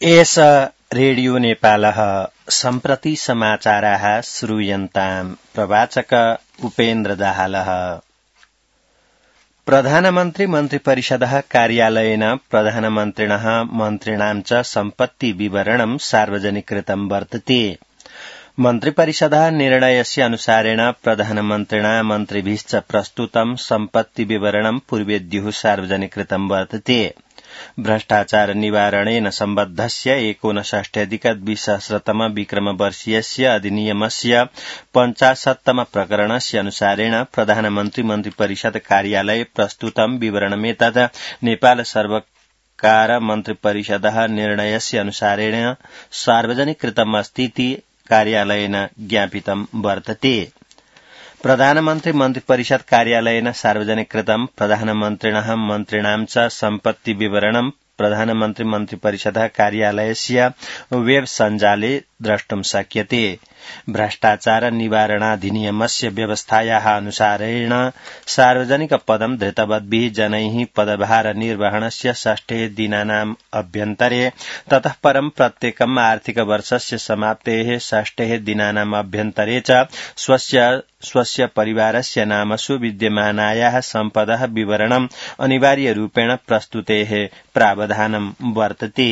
एष रेडियो नेपालः सम्प्रति समाचाराः श्रूयन्ताम् प्रवाचक उपेन्द्र दाहालः। प्रधानमन्त्री मन्त्रिपरिषदः कार्यालयेन प्रधानमन्त्रिणः मन्त्रिणां च सम्पत्ति विवरणं सार्वजनिकृतं वर्तते। मन्त्रिपरिषदः निर्णयस्य अनुसारेण प्रधानमन्त्रिणा मन्त्रिभिश्च प्रस्तुतं सम्पत्ति विवरणं पूर्वेद्युः सार्वजनिकृतं वर्तते। भ्रष्टाचार निवारणेन सम्बद्धस्य 59अधिक-द्विसहस्रतम विक्रमवर्षीयस्य अधिनियमस्य 50तम प्रकरणस्य अनुसारेण प्रधानमन्त्री मन्त्रिपरिषद कार्यालये प्रस्तुतं विवरणमेतत् नेपाल सर्वकार मन्त्रिपरिषदः निर्णयस्य अनुसारेण सार्वजनिकृतम् अस्तीति कार्यालयेन ज्ञापितं वर्तते। प्रधानमन्त्री मन्त्रिपरिषद कार्यालयेन सार्वजनिकृतं प्रधानमन्त्रिणः मन्त्रिणां च सम्पत्ति विवरणं प्रधानमन्त्री मन्त्रिपरिषदः कार्यालयस्य वेब सञ्जाले द्रष्टुं शक्यते। भ्रष्टाचार निवारणाधिनियमस्य व्यवस्थायाः अनुसारेण सार्वजनिक पदं धृतवद्भिः जनैः पदभार निर्वहणस्य 6 दिनानाम् अभ्यन्तरे ततः परं प्रत्येकम् आर्थिक वर्षस्य समाप्तेः 6 दिनानाम् अभ्यन्तरे च स्वस्य परिवारस्य नामसु विद्यमानायाः सम्पदः विवरणम् अनिवार्यरूपेण प्रस्तुतेः प्रावधानं वर्तते।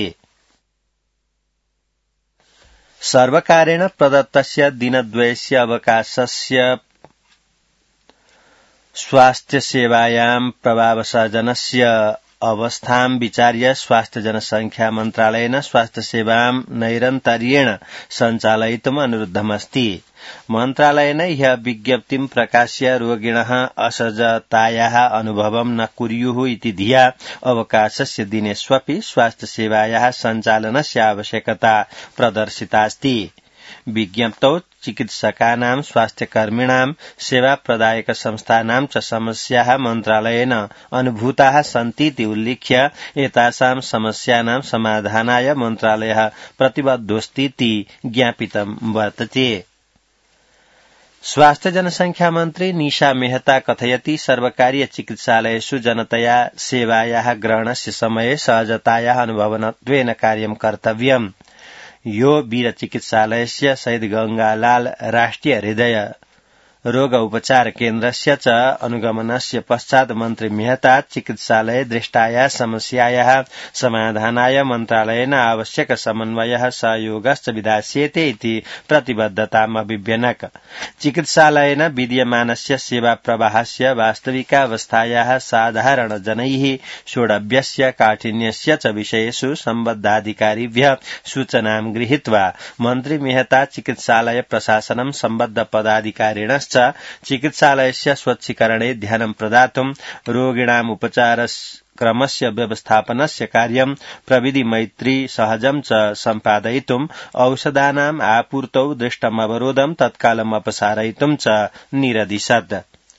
सर्वकारेण प्रदत्तस्य दिनद्वयस्य अवकाशस्य स्वास्थ्यसेवायां प्रभावसर्जनस्य अवस्थां विचार्य स्वास्थ्य जनसंख्या मन्त्रालयेन स्वास्थ्यसेवां नैरन्तर्येण सञ्चालयितुम् अनुरुद्धमस्ति। मन्त्रालयेन ह्यः विज्ञप्तिं प्रकाश्य रोगिणः असहजतायाः अनुभवं न कुर्युः इति धिया अवकाशस्य दिनेष्वपि स्वास्थ्यसेवायाः सञ्चालनस्य आवश्यकता प्रदर्शितास्ति। विज्ञप्तौ चिकित्सकानां स्वास्थ्यकर्मिणां सेवाप्रदायक संस्थानां च समस्याः मन्त्रालयेन अनुभूताः सन्तीति उल्लिख्य एतासां समस्यानां समाधानाय मन्त्रालयः प्रतिबद्धोऽस्तीति ज्ञापितं वर्तते। स्वास्थ्य जनसंख्या मन्त्री निशा मेहता कथयति सर्वकारीय चिकित्सालयेषु जनतया सेवायाः ग्रहणस्य समये सहजतायाः अनुभवनत्वेन कार्यं कर्तव्यम्। यो वीर चिकित्सालयस्य शहीद गंगालाल राष्ट्रिय हृदय रोग उपचार केन्द्रस्य च अनुगमनस्य पश्चात् मन्त्री मेहता चिकित्सालये दृष्टायाः समस्यायाः समाधानाय मन्त्रालयेन आवश्यक समन्वयः सहयोगश्च विधास्यते इति प्रतिबद्धताम् अभिव्यनक। चिकित्सालयेन विद्यमानस्य सेवा प्रवाहस्य वास्तविकावस्थायाः साधारण जनैः शोढव्यस्य काठिन्यस्य च विषयेषु सम्बद्धाधिकारिभ्यः सूचनां गृहीत्वा मन्त्री मेहता चिकित्सालय प्रशासनं सम्बद्ध पदाधिकारिणश्च चिकित्सालयस्य स्वच्छीकरणे ध्यानं प्रदातुं रोगिणाम् उपचारक्रमस्य व्यवस्थापनस्य कार्यं प्रविधि मैत्री सहजं च सम्पादयितुं औषधानाम् आपूर्तौ दृष्टम् अवरोधं तत्कालम् अपसारयितुं च निरदिशत्।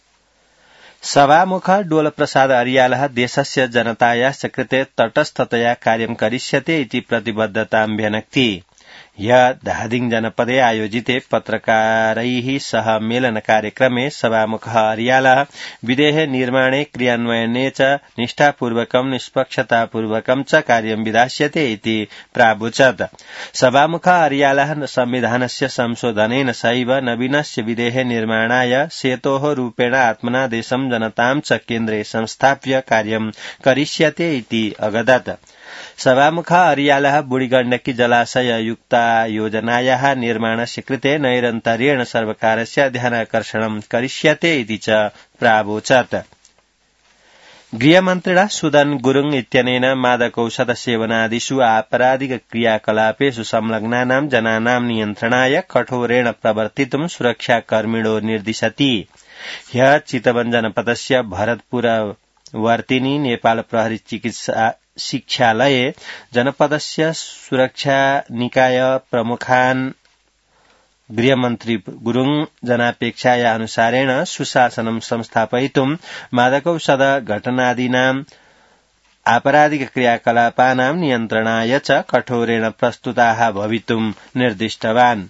सभामुख डोलप्रसाद अर्यालः देशस्य जनतायाश्च कृते तटस्थतया कार्यं करिष्यते इति प्रतिबद्धतां व्यनक्ति। ह्यः धादिङ जनपदे आयोजिते पत्रकारैः सह मेलन कार्यक्रमे सभामुखः अर्यालः विधेः निर्माणे क्रियान्वयने च निष्ठापूर्वकं निष्पक्षतापूर्वकं च कार्यं विधास्यते इति प्रावोचत्। सभामुखः अर्यालः संविधानस्य संशोधनेन सहैव नवीनस्य विधेः निर्माणाय सेतोः रूपेण आत्मना देशं जनतां च केन्द्रे संस्थाप्य कार्यं करिष्यते इति अगदत्। सभामुखः अर्यालः बुढीगण्डकी जलाशय युक्ता योजनायाः निर्माणस्य कृते नैरन्तर्येण सर्वकारस्य ध्यानाकर्षणं करिष्यते इति च प्रावोचत्। गृहमन्त्रिणा सुदन गुरुङ इत्यनेन मादकौषध सेवनादिषु आपराधिक क्रियाकलापेषु संलग्नानां जनानां नियन्त्रणाय कठोरेण प्रवर्तितुं सुरक्षाकर्मिणो निर्दिशति। ह्यः चितवन जनपदस्य भरतपुरवर्तिनी नेपाल प्रहरी चिकित्सा शिक्षालये जनपदस्य सुरक्षा निकाय प्रमुखान् गृहमन्त्री गुरुङ जनापेक्षाया अनुसारेण सुशासनं संस्थापयितुं मादकौषध घटनादीनां आपराधिक क्रियाकलापानां नियन्त्रणाय च कठोरेण प्रस्तुताः भवितुं निर्दिष्टवान्।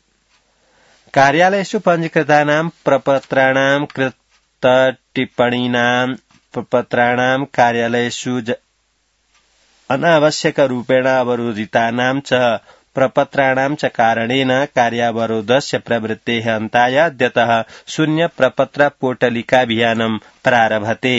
कार्यालयेषु पञ्जीकृतानां प्रपत्राणां कृत टिप्पणीनां प्रपत्राणां कार्यालयेषु अनावश्यकरूपेण अवरोधितानां च प्रपत्राणां च कारणेन कार्यावरोधस्य प्रवृत्तेः अन्ताय अद्यतः शून्य प्रपत्र पोर्टलिकाभियानं प्रारभते।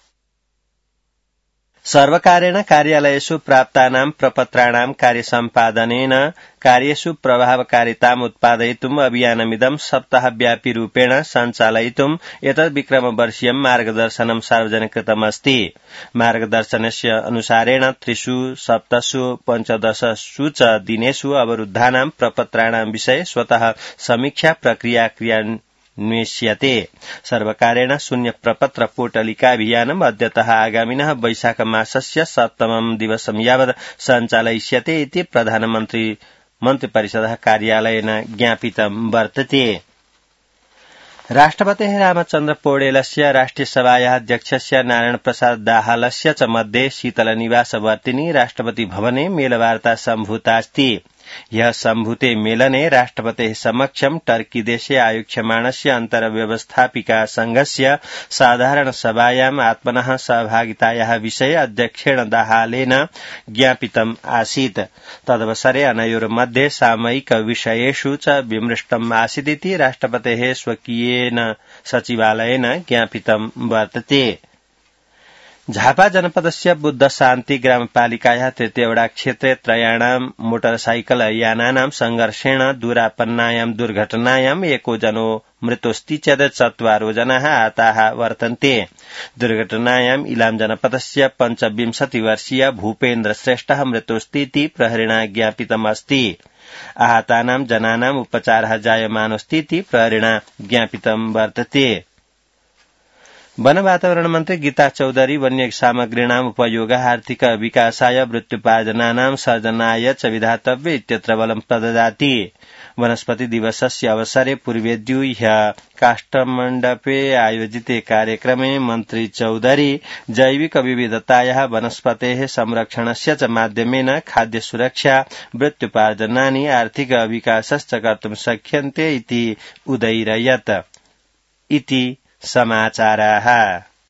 सर्वकारेण कार्यालयेषु प्राप्तानां प्रपत्राणां कार्यसम्पादनेन कार्येषु प्रभावकारिताम् उत्पादयितुम् अभियानमिदं सप्ताहव्यापी रूपेण सञ्चालयितुम् एतद् विक्रमवर्षीयं मार्गदर्शनं सार्वजनिकृतमस्ति। मार्गदर्शनस्य अनुसारेण 3 सप्ताहसु 15 च दिनेषु अवरुद्धानां प्रपत्राणां विषये स्वतः समीक्षा प्रक्रिया क्रियान्विष्यते। सर्वकारेण शून्य प्रपत्र पोर्टलिकाभियानम् अद्यतः आगामिनः वैशाख मासस्य 7 दिवसं यावत् सञ्चालयिष्यते इति मन्त्रिपरिषदः कार्यालयेन ज्ञापितं वर्तते। राष्ट्रपतेः रामचन्द्र पौडेलस्य राष्ट्रियसभायाः अध्यक्षस्य नारायण प्रसाद दाहालस्य च मध्ये शीतलनिवासवर्तिनी राष्ट्रपति भवने मेलवार्ता सम्भूतास्ति। यह सम्भूते मेलने राष्ट्रपतेः समक्षं टर्की देशे आयोक्ष्यमाणस्य अन्तर्व्यवस्थापिका संघस्य साधारण सभायाम् आत्मनः सहभागितायाः विषये अध्यक्षेण दाहालेन ज्ञापितम् आसीत्। तदवसरे अनयोर्मध्ये सामयिक विषयेषु च विमृष्टम् आसीदिति राष्ट्रपतेः स्वकीयेन सचिवालयेन ज्ञापितं वर्तते। झापा जनपदस्य बुद्ध शान्ति ग्रामपालिकायाः तृतीयवडा क्षेत्रे त्रयाणां मोटरसाइकल यानानां संघर्षेण दूरापन्नायां दुर्घटनायां एको जनो मृतोऽस्ति चेत् 4 जनाः आहताः वर्तन्ते। दुर्घटनायाम् इलाम जनपदस्य 25 वर्षीय भूपेन्द्र श्रेष्ठः मृतोऽस्ति इति प्रहरिणा ज्ञापितमस्ति। आहतानां जनानाम् उपचारः जायमानोऽस्ति इति प्रहरिणा ज्ञापितं वर्तते। वन वातावरण मन्त्री गीता चौधरी वन्य सामग्रीणाम् उपयोगः आर्थिक विकासाय वृत्त्युपार्जनानां सर्जनाय च विधातव्य इत्यत्र बलं प्रददाति। वनस्पति दिवसस्य अवसरे पूर्वेद्यु ह्यः काष्ठमण्डपे आयोजिते कार्यक्रमे मन्त्री चौधरी जैविक विविधतायाः वनस्पतेः संरक्षणस्य च माध्यमेन खाद्य सुरक्षा वृत्त्युपार्जनानि आर्थिक विकासश्च कर्तुं शक्यन्ते इति उदयिरयत् इति समाचाराः।